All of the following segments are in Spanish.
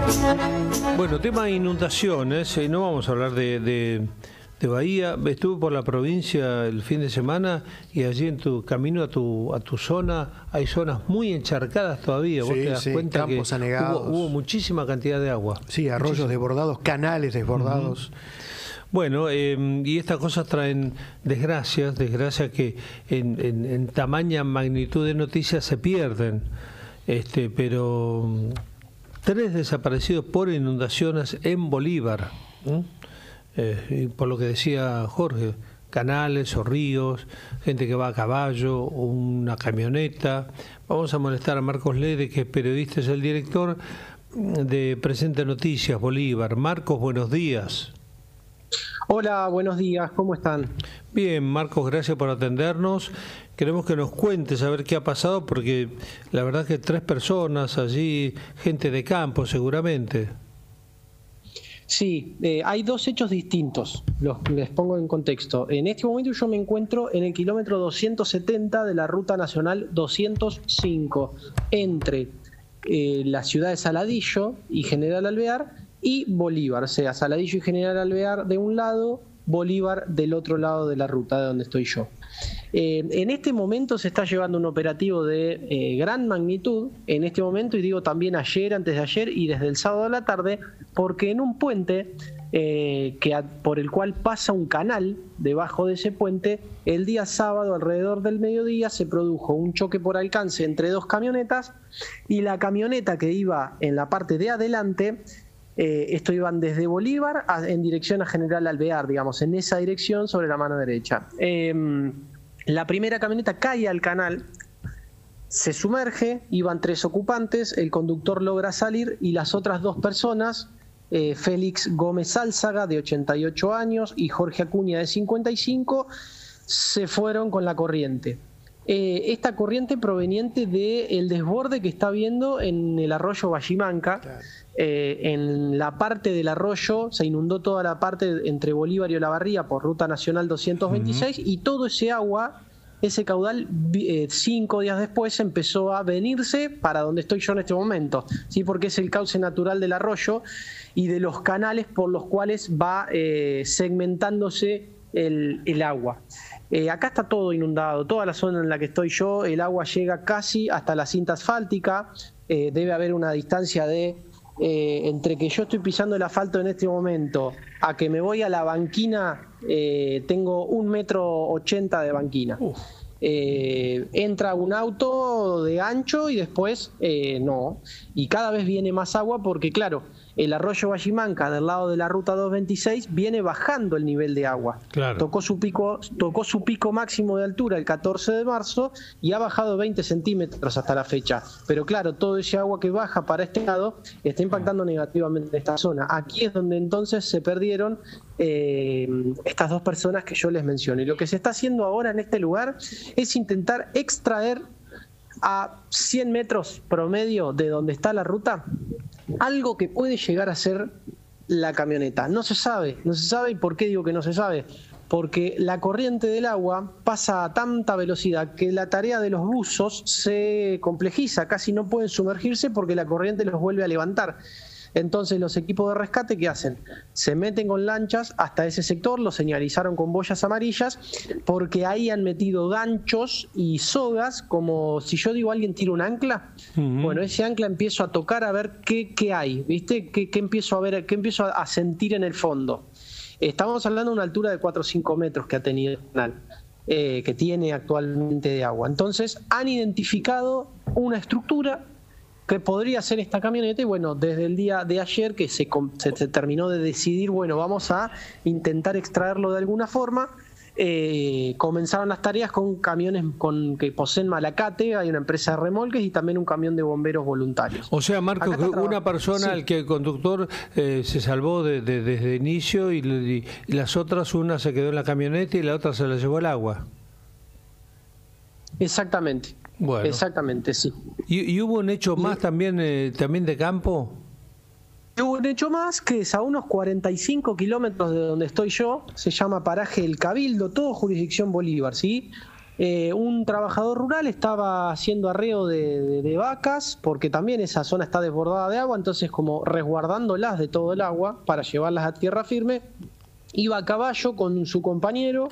Bueno, tema inundaciones, no vamos a hablar de Bahía. Estuve por la provincia el fin de semana y allí en tu camino a tu zona hay zonas muy encharcadas todavía. Vos te das cuenta campos que anegados. hubo muchísima cantidad de agua. Sí, arroyos desbordados, canales desbordados. Bueno, y estas cosas traen desgracias que en tamaña magnitud de noticias se pierden. Pero 3 desaparecidos por inundaciones en Bolívar. Y por lo que decía Jorge, canales o ríos, gente que va a caballo, una camioneta. Vamos a molestar a Marcos Lede, que es periodista, es el director de Presente Noticias Bolívar. Marcos, buenos días. Hola, buenos días, ¿cómo están? Bien, Marcos, gracias por atendernos. Queremos que nos cuentes a ver qué ha pasado, porque la verdad que 3 personas allí, gente de campo seguramente. Sí, hay 2 hechos distintos, les pongo en contexto. En este momento yo me encuentro en el kilómetro 270 de la Ruta Nacional 205, entre la ciudad de Saladillo y General Alvear y Bolívar, o sea, Saladillo y General Alvear de un lado, Bolívar del otro lado de la ruta de donde estoy yo. En este momento se está llevando un operativo de gran magnitud, en este momento, y digo también ayer, antes de ayer y desde el sábado a la tarde, porque en un puente por el cual pasa un canal, debajo de ese puente, el día sábado alrededor del mediodía se produjo un choque por alcance entre 2 camionetas, y la camioneta que iba en la parte de adelante, esto iban desde Bolívar en dirección a General Alvear, digamos, en esa dirección sobre la mano derecha. La primera camioneta cae al canal, se sumerge, iban 3 ocupantes, el conductor logra salir y las otras 2 personas, Félix Gómez Álzaga, de 88 años, y Jorge Acuña, de 55, se fueron con la corriente. Esta corriente proveniente del desborde que está habiendo en el arroyo Vallimanca. Claro. En la parte del arroyo se inundó toda la parte entre Bolívar y Olavarría por Ruta Nacional 226, y todo ese agua, ese caudal, 5 días después empezó a venirse para donde estoy yo en este momento, ¿sí? Porque es el cauce natural del arroyo y de los canales por los cuales va segmentándose el agua. Acá está todo inundado, toda la zona en la que estoy yo, el agua llega casi hasta la cinta asfáltica, debe haber una distancia de entre que yo estoy pisando el asfalto en este momento a que me voy a la banquina, tengo 1,80 m de banquina. Entra un auto de ancho y después no, y cada vez viene más agua porque claro, el arroyo Vallimanca del lado de la ruta 226 viene bajando el nivel de agua. Claro. Tocó su pico máximo de altura el 14 de marzo y ha bajado 20 centímetros hasta la fecha. Pero claro, todo ese agua que baja para este lado está impactando negativamente esta zona. Aquí es donde entonces se perdieron estas 2 personas que yo les mencioné. Y lo que se está haciendo ahora en este lugar es intentar extraer a 100 metros promedio de donde está la ruta algo que puede llegar a ser la camioneta. No se sabe, ¿y por qué digo que no se sabe? Porque la corriente del agua pasa a tanta velocidad que la tarea de los buzos se complejiza, casi no pueden sumergirse porque la corriente los vuelve a levantar. Entonces los equipos de rescate, ¿qué hacen? Se meten con lanchas hasta ese sector, lo señalizaron con boyas amarillas, porque ahí han metido ganchos y sogas, como si yo digo alguien tira un ancla. Bueno, ese ancla empiezo a tocar a ver qué hay, ¿viste? ¿Qué empiezo a ver? ¿Qué empiezo a sentir en el fondo? Estamos hablando de una altura de 4 o 5 metros que ha tenido el canal, que tiene actualmente de agua. Entonces han identificado una estructura que podría ser esta camioneta, y bueno, desde el día de ayer que se terminó de decidir, bueno, vamos a intentar extraerlo de alguna forma. Comenzaron las tareas con camiones que poseen Malacate, hay una empresa de remolques y también un camión de bomberos voluntarios. O sea, Marcos, una persona, sí, el conductor se salvó desde el inicio y las otras, una se quedó en la camioneta y la otra se la llevó al agua. Exactamente. Bueno. Exactamente, sí. ¿Y hubo un hecho más también de campo? Hubo un hecho más que es a unos 45 kilómetros de donde estoy yo, se llama Paraje El Cabildo, todo jurisdicción Bolívar, ¿sí? un trabajador rural estaba haciendo arreo de vacas, porque también esa zona está desbordada de agua, entonces como resguardándolas de todo el agua para llevarlas a tierra firme, iba a caballo con su compañero.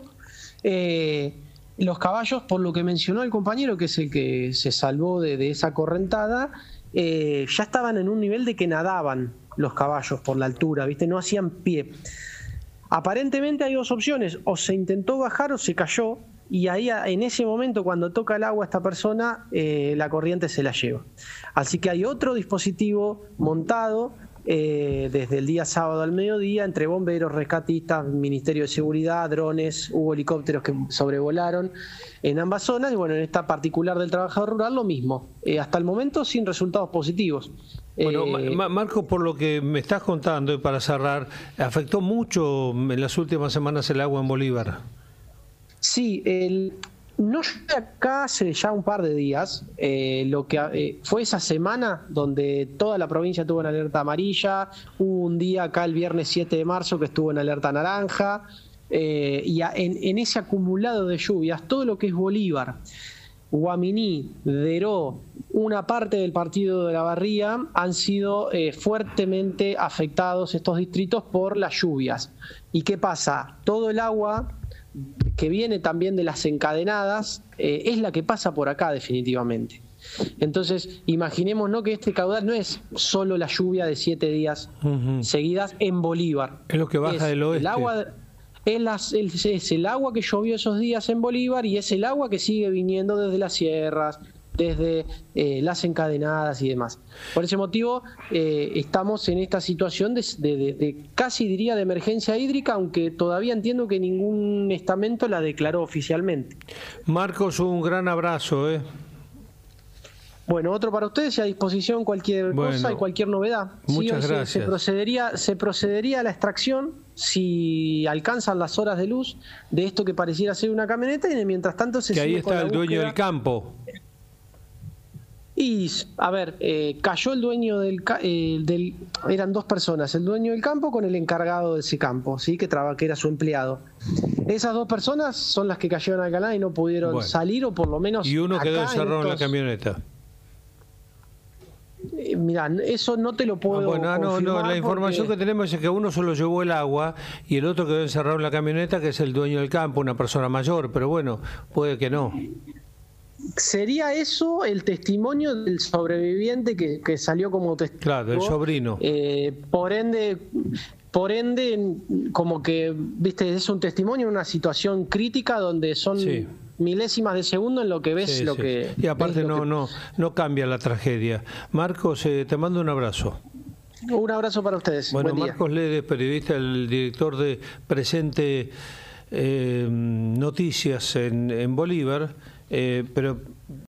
Los caballos, por lo que mencionó el compañero, que es el que se salvó de esa correntada, ya estaban en un nivel de que nadaban los caballos por la altura, ¿viste? No hacían pie. Aparentemente hay dos opciones: o se intentó bajar o se cayó, y ahí en ese momento, cuando toca el agua esta persona, la corriente se la lleva. Así que hay otro dispositivo montado desde el día sábado al mediodía, entre bomberos, rescatistas, Ministerio de Seguridad, drones, hubo helicópteros que sobrevolaron en ambas zonas, y bueno, en esta particular del trabajador rural lo mismo, hasta el momento sin resultados positivos. Bueno, Marco, por lo que me estás contando, y para cerrar, ¿afectó mucho en las últimas semanas el agua en Bolívar? Sí, no llegué acá hace ya un par de días. Lo que fue esa semana donde toda la provincia tuvo en alerta amarilla. Hubo un día acá el viernes 7 de marzo que estuvo en alerta naranja. Y en ese acumulado de lluvias, todo lo que es Bolívar, Guaminí, Deró, una parte del partido de La Barría, han sido fuertemente afectados estos distritos por las lluvias. ¿Y qué pasa? Todo el agua que viene también de las encadenadas es la que pasa por acá definitivamente. Entonces, imaginémonos que este caudal no es solo la lluvia de 7 días seguidas en Bolívar. Es lo que baja del oeste. Es el agua que llovió esos días en Bolívar, y es el agua que sigue viniendo desde las sierras, desde las encadenadas y demás. Por ese motivo estamos en esta situación de casi diría de emergencia hídrica, aunque todavía entiendo que ningún estamento la declaró oficialmente. Marcos, un gran abrazo. Bueno, otro para ustedes y a disposición cualquier cosa y cualquier novedad. Muchas gracias. Se procedería a la extracción si alcanzan las horas de luz de esto que pareciera ser una camioneta, y mientras tanto se que sigue ahí con está la el dueño búsqueda. del campo. Y, a ver, cayó el dueño eran dos personas, el dueño del campo con el encargado de ese campo, ¿sí? que era su empleado. Esas dos personas son las que cayeron al canal y no pudieron salir, o por lo menos. Y uno quedó encerrado en la camioneta. Mirá, eso no te lo puedo confirmar. La información que tenemos es que uno solo llevó el agua y el otro quedó encerrado en la camioneta, que es el dueño del campo, una persona mayor, pero bueno, puede que no. Sería eso el testimonio del sobreviviente que salió como testigo. Claro, el sobrino. Por ende, como que, viste, es un testimonio en una situación crítica donde son milésimas de segundo en lo que ves que... Y aparte no cambia la tragedia. Marcos, te mando un abrazo. Un abrazo para ustedes. Bueno, Buen día. Marcos Ledes, periodista, el director de Presente Noticias en Bolívar, pero